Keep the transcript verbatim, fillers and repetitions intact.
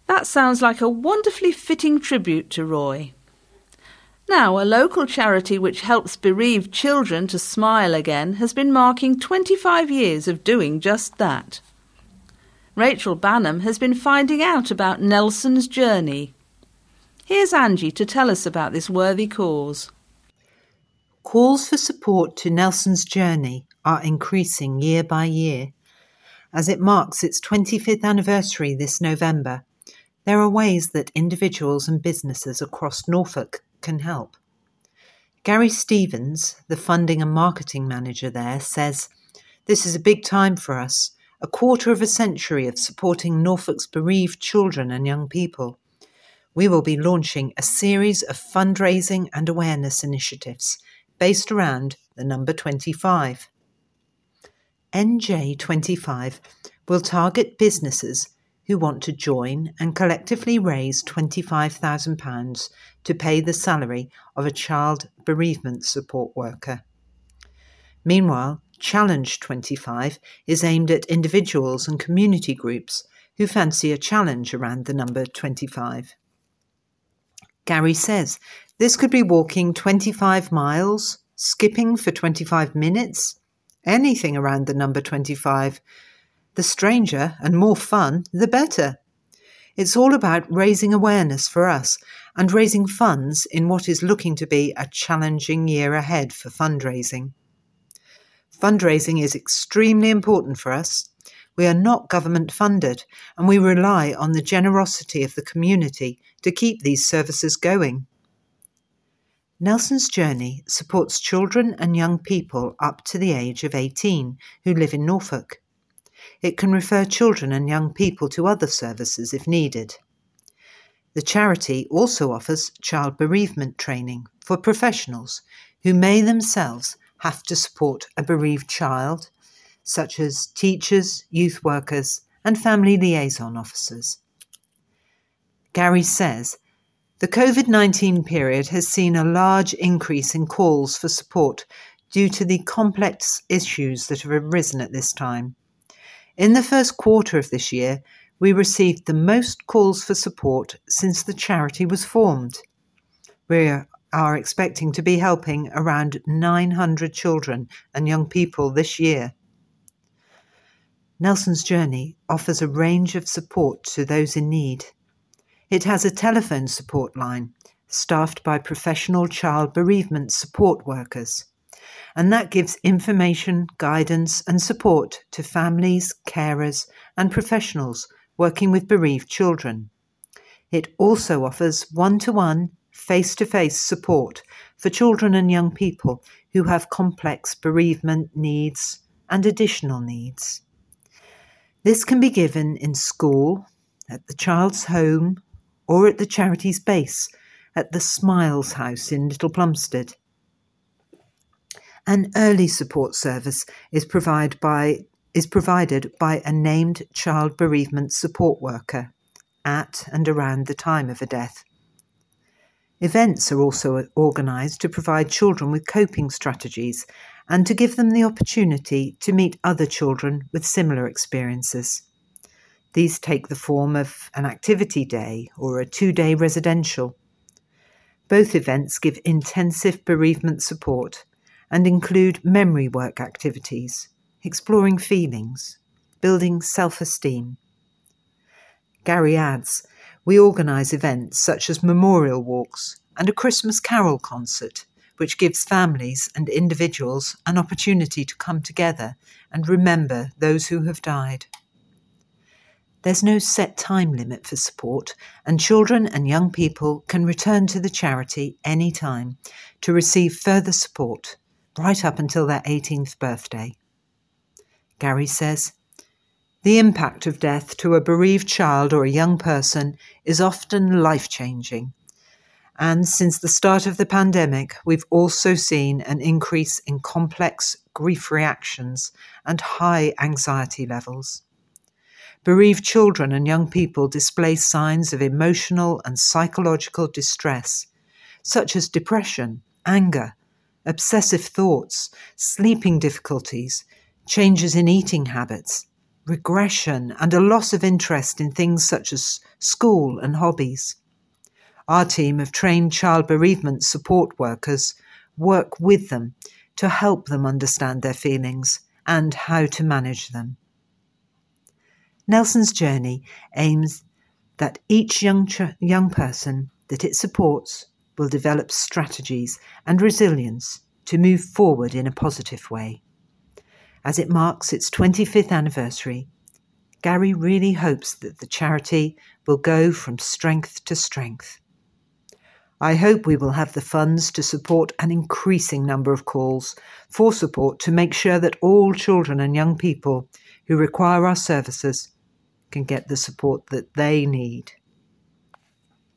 That sounds like a wonderfully fitting tribute to Roy. Now, a local charity which helps bereaved children to smile again has been marking twenty-five years of doing just that. Rachel Bannum has been finding out about Nelson's Journey. Here's Angie to tell us about this worthy cause. Calls for support to Nelson's Journey are increasing year by year. As it marks its twenty-fifth anniversary this November, there are ways that individuals and businesses across Norfolk can help. Gary Stevens, the funding and marketing manager there, says, "This is a big time for us, a quarter of a century of supporting Norfolk's bereaved children and young people. We will be launching a series of fundraising and awareness initiatives based around the number twenty-five. N J twenty-five will target businesses who want to join and collectively raise twenty-five thousand pounds to pay the salary of a child bereavement support worker. Meanwhile, Challenge twenty-five is aimed at individuals and community groups who fancy a challenge around the number twenty-five. Gary says this could be walking twenty-five miles, skipping for twenty-five minutes, anything around the number twenty-five. The stranger and more fun, the better. It's all about raising awareness for us and raising funds in what is looking to be a challenging year ahead for fundraising. Fundraising is extremely important for us. We are not government funded and we rely on the generosity of the community to keep these services going. Nelson's Journey supports children and young people up to the age of eighteen who live in Norfolk. It can refer children and young people to other services if needed. The charity also offers child bereavement training for professionals who may themselves have to support a bereaved child, such as teachers, youth workers, and family liaison officers. Gary says, the covid nineteen period has seen a large increase in calls for support due to the complex issues that have arisen at this time. In the first quarter of this year, we received the most calls for support since the charity was formed. We are expecting to be helping around nine hundred children and young people this year. Nelson's Journey offers a range of support to those in need. It has a telephone support line staffed by professional child bereavement support workers, and that gives information, guidance and support to families, carers and professionals working with bereaved children. It also offers one-to-one, face-to-face support for children and young people who have complex bereavement needs and additional needs. This can be given in school, at the child's home, or at the charity's base at the Smiles House in Little Plumstead. An early support service is, provide by, is provided by a named child bereavement support worker at and around the time of a death. Events are also organised to provide children with coping strategies and to give them the opportunity to meet other children with similar experiences. These take the form of an activity day or a two-day residential. Both events give intensive bereavement support and include memory work activities, exploring feelings, building self-esteem. Gary adds, we organise events such as memorial walks and a Christmas carol concert, which gives families and individuals an opportunity to come together and remember those who have died. There's no set time limit for support, and children and young people can return to the charity any time to receive further support, right up until their eighteenth birthday. Gary says, the impact of death to a bereaved child or a young person is often life-changing. And since the start of the pandemic, we've also seen an increase in complex grief reactions and high anxiety levels. Bereaved children and young people display signs of emotional and psychological distress, such as depression, anger, obsessive thoughts, sleeping difficulties, changes in eating habits, regression, and a loss of interest in things such as school and hobbies. Our team of trained child bereavement support workers work with them to help them understand their feelings and how to manage them. Nelson's Journey aims that each young, ch- young person that it supports will develop strategies and resilience to move forward in a positive way. As it marks its twenty-fifth anniversary, Gary really hopes that the charity will go from strength to strength. I hope we will have the funds to support an increasing number of calls for support to make sure that all children and young people who require our services can get the support that they need.